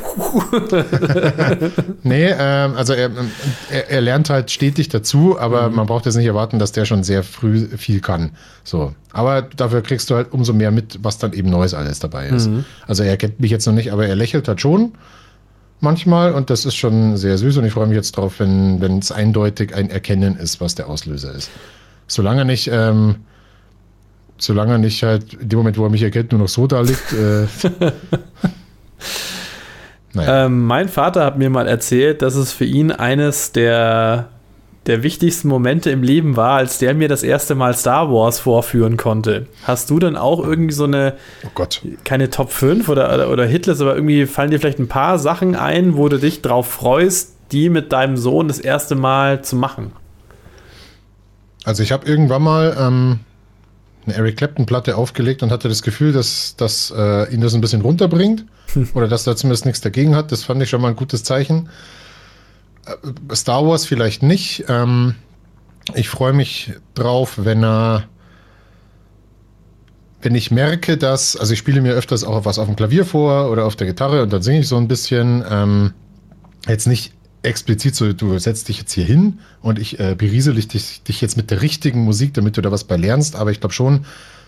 Nee, ähm, also er, er, er lernt halt stetig dazu, aber mhm. man braucht jetzt nicht erwarten, dass der schon sehr früh viel kann. So. Aber dafür kriegst du halt umso mehr mit, was dann eben Neues alles dabei ist. Mhm. Also er kennt mich jetzt noch nicht, aber er lächelt halt schon manchmal und das ist schon sehr süß und ich freue mich jetzt drauf, wenn wenn es eindeutig ein Erkennen ist, was der Auslöser ist. Solange nicht ähm, solange nicht halt in dem Moment, wo er mich erkennt, nur noch so da liegt. Äh, naja. ähm, mein Vater hat mir mal erzählt, dass es für ihn eines der der wichtigsten Momente im Leben war, als der mir das erste Mal Star Wars vorführen konnte. Hast du dann auch irgendwie so eine, oh Gott, keine Top fünf oder, oder, oder Hitlist, aber irgendwie fallen dir vielleicht ein paar Sachen ein, wo du dich drauf freust, die mit deinem Sohn das erste Mal zu machen? Also ich habe irgendwann mal ähm, eine Eric Clapton-Platte aufgelegt und hatte das Gefühl, dass, dass äh, ihn das ein bisschen runterbringt oder dass er zumindest nichts dagegen hat. Das fand ich schon mal ein gutes Zeichen. Star Wars vielleicht nicht. Ähm, ich freue mich drauf, wenn er, wenn ich merke, dass, also ich spiele mir öfters auch was auf dem Klavier vor oder auf der Gitarre und dann singe ich so ein bisschen. Ähm, jetzt nicht explizit so, du setzt dich jetzt hier hin und ich äh, beriesel dich, dich jetzt mit der richtigen Musik, damit du da was bei lernst, aber ich glaube schon,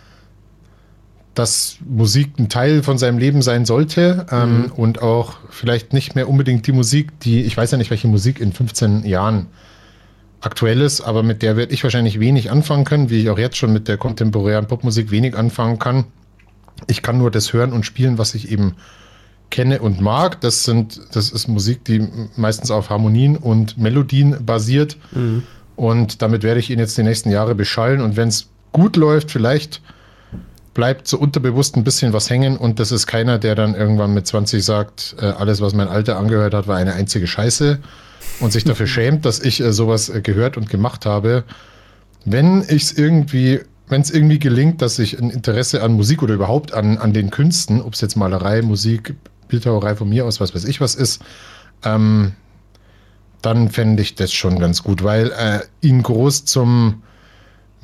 dass Musik ein Teil von seinem Leben sein sollte ähm, mhm. und auch vielleicht nicht mehr unbedingt die Musik, die, ich weiß ja nicht, welche Musik in fünfzehn Jahren aktuell ist, aber mit der werde ich wahrscheinlich wenig anfangen können, wie ich auch jetzt schon mit der kontemporären Popmusik wenig anfangen kann. Ich kann nur das hören und spielen, was ich eben kenne und mag. Das sind, das ist Musik, die meistens auf Harmonien und Melodien basiert mhm. und damit werde ich ihn jetzt die nächsten Jahre beschallen und wenn es gut läuft, vielleicht bleibt so unterbewusst ein bisschen was hängen und das ist keiner, der dann irgendwann mit zwanzig sagt, äh, alles, was mein Alter angehört hat, war eine einzige Scheiße und sich dafür schämt, dass ich äh, sowas äh, gehört und gemacht habe. Wenn ich es irgendwie, wenn es irgendwie gelingt, dass ich ein Interesse an Musik oder überhaupt an, an den Künsten, ob es jetzt Malerei, Musik, Bildhauerei von mir aus, was weiß ich was ist, ähm, dann fände ich das schon ganz gut, weil äh, ihn groß zum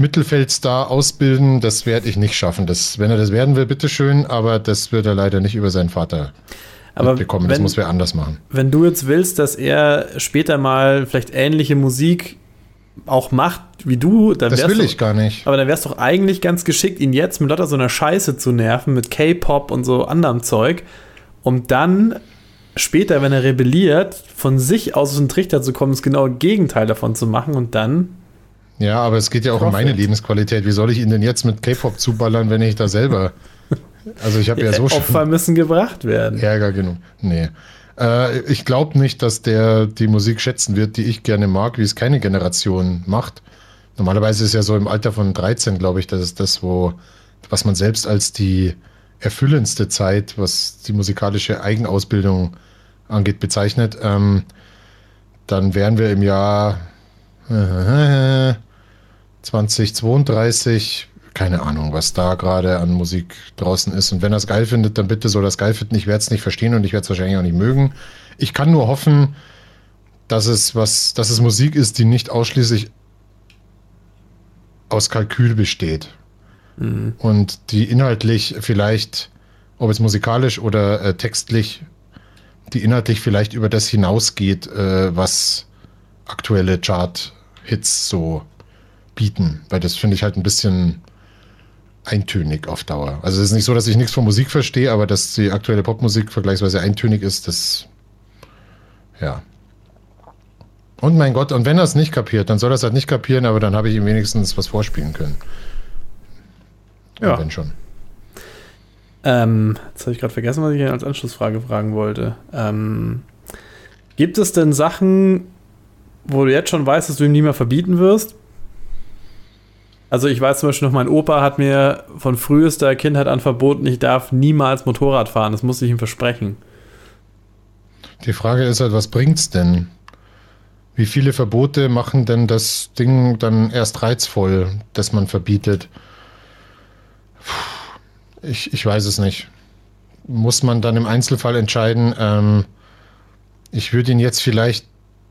Mittelfeldstar ausbilden, das werde ich nicht schaffen. Das, wenn er das werden will, bitteschön, aber das wird er leider nicht über seinen Vater aber mitbekommen. Wenn, das muss wer anders machen. Wenn du jetzt willst, dass er später mal vielleicht ähnliche Musik auch macht wie du, dann das will du, ich gar nicht. Aber dann wär's doch eigentlich ganz geschickt, ihn jetzt mit lauter so einer Scheiße zu nerven, mit K-Pop und so anderem Zeug, um dann später, wenn er rebelliert, von sich aus auf den Trichter zu kommen, das genaue Gegenteil davon zu machen und dann. Ja, aber es geht ja auch Profit. um meine Lebensqualität. Wie soll ich ihn denn jetzt mit K-Pop zuballern, wenn ich da selber. Also ich habe ja so schon. Opfer müssen gebracht werden. Ärger genug. Nee. Äh, ich glaube nicht, dass der die Musik schätzen wird, die ich gerne mag, wie es keine Generation macht. Normalerweise ist ja so im Alter von dreizehn, glaube ich, das ist das, wo, was man selbst als die erfüllendste Zeit, was die musikalische Eigenausbildung angeht, bezeichnet. Ähm, dann wären wir im Jahr äh, zwanzig zweiunddreißig, keine Ahnung, was da gerade an Musik draußen ist. Und wenn er es geil findet, dann bitte soll er es geil finden. Ich werde es nicht verstehen und ich werde es wahrscheinlich auch nicht mögen. Ich kann nur hoffen, dass es was, dass es Musik ist, die nicht ausschließlich aus Kalkül besteht. Mhm. Und die inhaltlich vielleicht, ob es musikalisch oder äh, textlich, die inhaltlich vielleicht über das hinausgeht, äh, was aktuelle Chart-Hits so bieten. Weil das finde ich halt ein bisschen eintönig auf Dauer. Also es ist nicht so, dass ich nichts von Musik verstehe, aber dass die aktuelle Popmusik vergleichsweise eintönig ist, das ja. Und mein Gott, und wenn er es nicht kapiert, dann soll er es halt nicht kapieren, aber dann habe ich ihm wenigstens was vorspielen können. Ja. Und wenn schon. Ähm, jetzt habe ich gerade vergessen, was ich als Anschlussfrage fragen wollte. Ähm, gibt es denn Sachen, wo du jetzt schon weißt, dass du ihm nie mehr verbieten wirst? Also ich weiß zum Beispiel noch, mein Opa hat mir von frühester Kindheit an verboten, ich darf niemals Motorrad fahren. Das musste ich ihm versprechen. Die Frage ist halt, was bringt's denn? Wie viele Verbote machen denn das Ding dann erst reizvoll, das man verbietet? Ich, ich weiß es nicht. Muss man dann im Einzelfall entscheiden, ähm, ich würde ihn jetzt vielleicht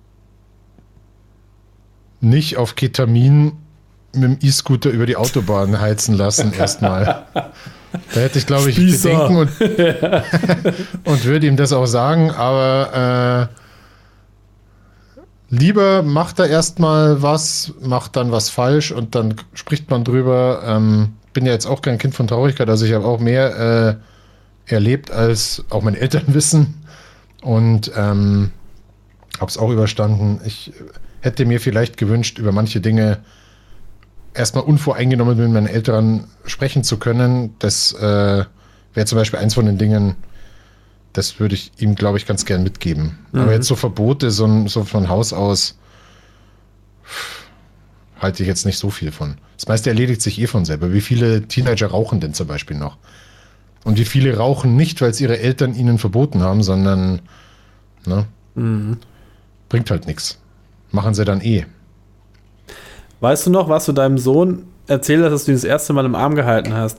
nicht auf Ketamin mit dem E-Scooter über die Autobahn heizen lassen erstmal. Da hätte ich, glaube ich, Spießer. Bedenken und, und würde ihm das auch sagen, aber äh, lieber macht er erstmal was, macht dann was falsch und dann spricht man drüber. Ähm, bin ja jetzt auch kein Kind von Traurigkeit, also ich habe auch mehr äh, erlebt, als auch meine Eltern wissen und ähm, habe es auch überstanden. Ich hätte mir vielleicht gewünscht, über manche Dinge erstmal unvoreingenommen mit meinen Eltern sprechen zu können. Das äh, wäre zum Beispiel eins von den Dingen, das würde ich ihm, glaube ich, ganz gern mitgeben. Mhm. Aber jetzt so Verbote, so, so von Haus aus, halte ich jetzt nicht so viel von. Das meiste erledigt sich eh von selber. Wie viele Teenager rauchen denn zum Beispiel noch? Und wie viele rauchen nicht, weil es ihre Eltern ihnen verboten haben, sondern ne, mhm. bringt halt nichts. Machen sie dann eh. Weißt du noch, was du deinem Sohn erzählt hast, dass du ihn das erste Mal im Arm gehalten hast?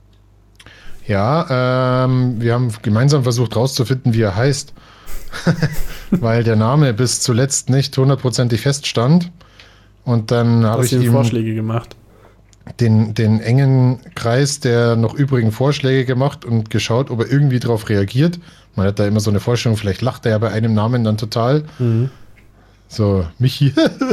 Ja, ähm, wir haben gemeinsam versucht rauszufinden, wie er heißt, weil der Name bis zuletzt nicht hundertprozentig feststand. Und dann habe ich ihm Vorschläge gemacht. Den, den engen Kreis der noch übrigen Vorschläge gemacht und geschaut, ob er irgendwie darauf reagiert. Man hat da immer so eine Vorstellung, vielleicht lacht er ja bei einem Namen dann total. Mhm. So, Michi.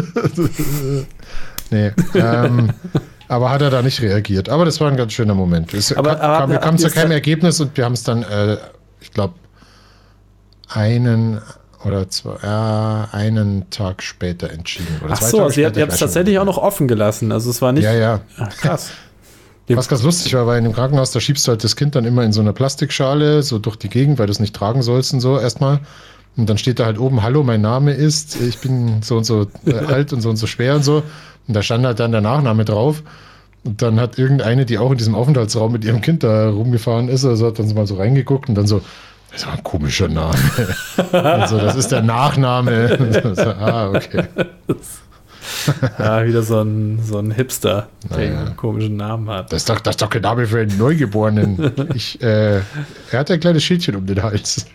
Nee, ähm, aber hat er da nicht reagiert. Aber das war ein ganz schöner Moment. Es aber, kam, aber, wir kamen zu keinem Ergebnis und wir haben es dann, äh, ich glaube, einen oder zwei, äh, einen Tag später entschieden. Oder Ach so, also ihr habt es tatsächlich auch noch offen gelassen. Also es war nicht... Ja, ja. Ach, krass. Was ganz lustig war, weil in dem Krankenhaus, da schiebst du halt das Kind dann immer in so einer Plastikschale, so durch die Gegend, weil du es nicht tragen sollst und so erstmal. Und dann steht da halt oben, hallo, mein Name ist, ich bin so und so alt und so und so schwer und so. Und da stand halt dann der Nachname drauf. Und dann hat irgendeine, die auch in diesem Aufenthaltsraum mit ihrem Kind da rumgefahren ist, also hat dann mal so reingeguckt und dann so, das ist ein komischer Name. Also, das ist der Nachname. So, ah, okay. Ja, wieder so ein, so ein Hipster, der naja. einen komischen Namen hat. Das ist doch, das ist doch kein Name für einen Neugeborenen. Ich, äh, er hat ein kleines Schildchen um den Hals.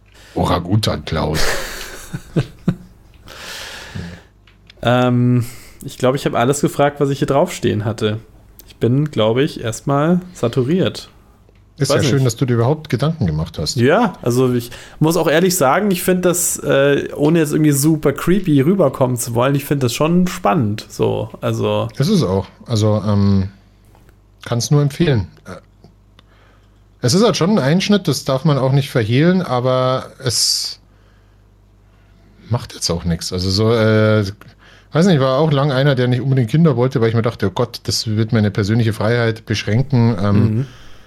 Orang-Utan Klaus. ähm, ich glaube, ich habe alles gefragt, was ich hier draufstehen hatte. Ich bin, glaube ich, erstmal saturiert. Ist ja schön, dass du dir überhaupt Gedanken gemacht hast. Ja, also ich muss auch ehrlich sagen, ich finde das, äh, ohne jetzt irgendwie super creepy rüberkommen zu wollen, ich finde das schon spannend. So, also. Das ist auch. Also, ähm, kann es nur empfehlen. Es ist halt schon ein Einschnitt, das darf man auch nicht verhehlen, aber es macht jetzt auch nichts. Also so, äh, weiß nicht, ich war auch lang einer, der nicht unbedingt Kinder wollte, weil ich mir dachte, oh Gott, das wird meine persönliche Freiheit beschränken. Ähm, mhm.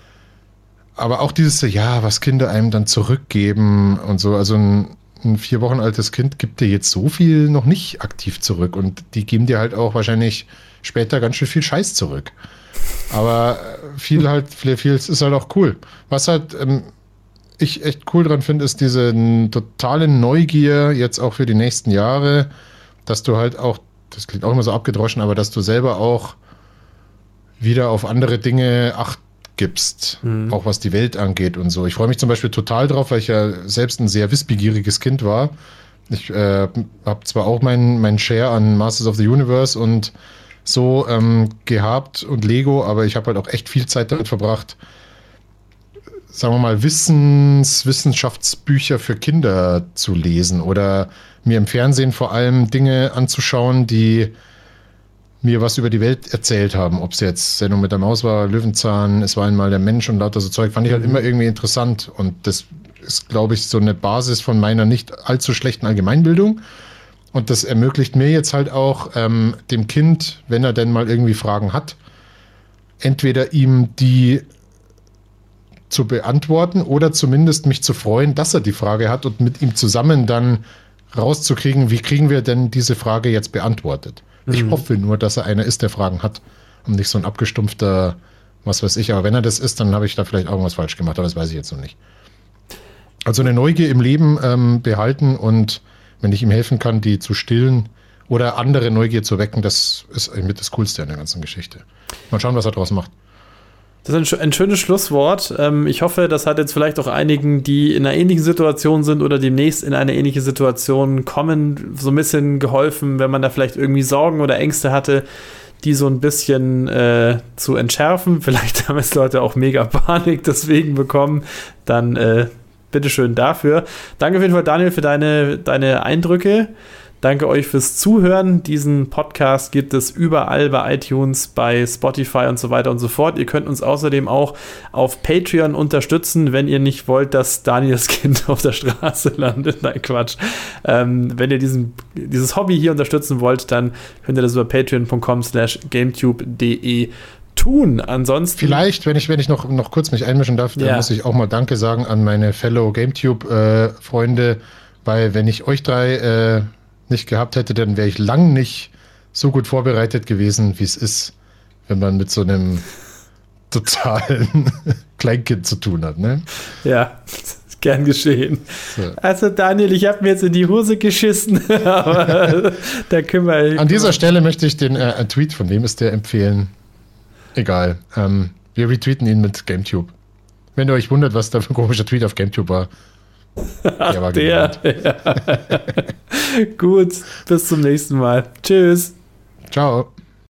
Aber auch dieses, ja, was Kinder einem dann zurückgeben und so, also ein, ein vier Wochen altes Kind gibt dir jetzt so viel noch nicht aktiv zurück und die geben dir halt auch wahrscheinlich später ganz schön viel Scheiß zurück. Aber viel halt, viel, viel ist halt auch cool. Was halt ähm, ich echt cool dran finde, ist diese n, totale Neugier jetzt auch für die nächsten Jahre, dass du halt auch, das klingt auch immer so abgedroschen, aber dass du selber auch wieder auf andere Dinge Acht gibst, mhm. auch was die Welt angeht und so. Ich freue mich zum Beispiel total drauf, weil ich ja selbst ein sehr wissbegieriges Kind war. Ich äh, habe zwar auch meinen mein Share an Masters of the Universe und so ähm, gehabt und Lego, aber ich habe halt auch echt viel Zeit damit verbracht, sagen wir mal, Wissens, Wissenschaftsbücher für Kinder zu lesen oder mir im Fernsehen vor allem Dinge anzuschauen, die mir was über die Welt erzählt haben. Ob es jetzt Sendung mit der Maus war, Löwenzahn, es war einmal der Mensch und lauter so Zeug, fand ich halt mhm. immer irgendwie interessant. Und das ist, glaube ich, so eine Basis von meiner nicht allzu schlechten Allgemeinbildung. Und das ermöglicht mir jetzt halt auch ähm, dem Kind, wenn er denn mal irgendwie Fragen hat, entweder ihm die zu beantworten oder zumindest mich zu freuen, dass er die Frage hat und mit ihm zusammen dann rauszukriegen, wie kriegen wir denn diese Frage jetzt beantwortet. Mhm. Ich hoffe nur, dass er einer ist, der Fragen hat und nicht so ein abgestumpfter, was weiß ich. Aber wenn er das ist, dann habe ich da vielleicht auch was falsch gemacht, aber das weiß ich jetzt noch nicht. Also eine Neugier im Leben ähm, behalten und wenn ich ihm helfen kann, die zu stillen oder andere Neugier zu wecken, das ist mit das Coolste an der ganzen Geschichte. Mal schauen, was er daraus macht. Das ist ein, ein schönes Schlusswort. Ähm, ich hoffe, das hat jetzt vielleicht auch einigen, die in einer ähnlichen Situation sind oder demnächst in eine ähnliche Situation kommen, so ein bisschen geholfen, wenn man da vielleicht irgendwie Sorgen oder Ängste hatte, die so ein bisschen äh, zu entschärfen. Vielleicht haben es Leute auch mega Panik deswegen bekommen. Dann äh, bitteschön dafür. Danke auf jeden Fall, Daniel, für deine, deine Eindrücke. Danke euch fürs Zuhören. Diesen Podcast gibt es überall bei iTunes, bei Spotify und so weiter und so fort. Ihr könnt uns außerdem auch auf Patreon unterstützen, wenn ihr nicht wollt, dass Daniels Kind auf der Straße landet. Nein, Quatsch. Ähm, wenn ihr diesen, dieses Hobby hier unterstützen wollt, dann könnt ihr das über patreon.com slash gametube.de tun. Ansonsten. Vielleicht, wenn ich, wenn ich noch, noch kurz mich einmischen darf, dann ja. muss ich auch mal Danke sagen an meine Fellow GameTube-Freunde, äh, weil wenn ich euch drei äh, nicht gehabt hätte, dann wäre ich lang nicht so gut vorbereitet gewesen, wie es ist, wenn man mit so einem totalen Kleinkind zu tun hat. Ne? Ja, gern geschehen. So. Also Daniel, ich habe mir jetzt in die Hose geschissen, aber da können wir... An dieser Stelle möchte ich den äh, Tweet, von wem ist der, empfehlen. Egal. Ähm, wir retweeten ihn mit GameTube. Wenn ihr euch wundert, was da für ein komischer Tweet auf GameTube war, der war der, ja. Gut, bis zum nächsten Mal. Tschüss. Ciao.